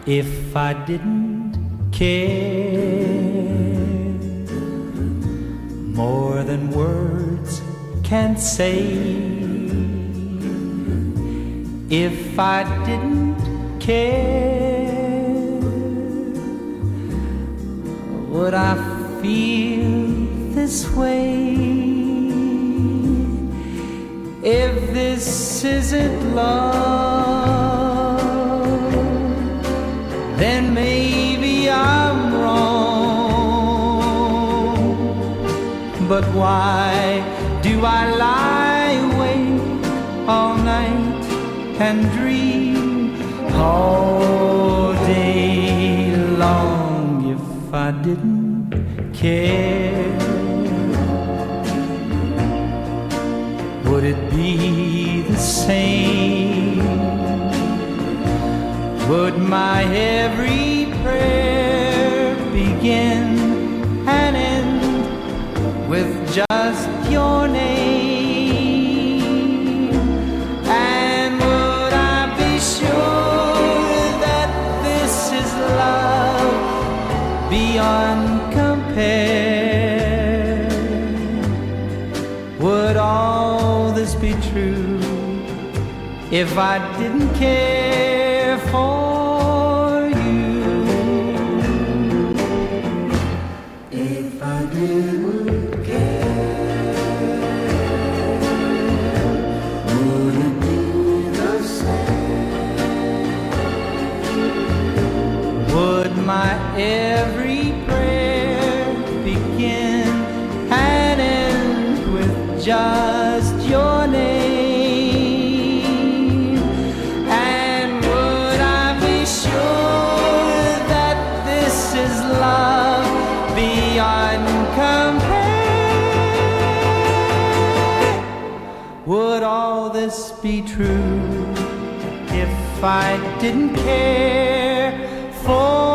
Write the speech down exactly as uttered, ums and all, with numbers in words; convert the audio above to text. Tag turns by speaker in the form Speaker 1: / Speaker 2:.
Speaker 1: if I didn't care more than words can say. If I didn't care, would I feel this way? If this isn't love, then maybe I'm wrong. But why do I lie awake all night and dream all day long? If I didn't care, would it be the same? Would my every prayer begin and end with just your name? And would I be sure that this is love beyond compare? Would all this be true if I didn't care for you? If I didn't care, would it be the same? Would my every prayer begin and end with just your name? And would I be sure that this is love beyond compare? Would all this be true if I didn't care for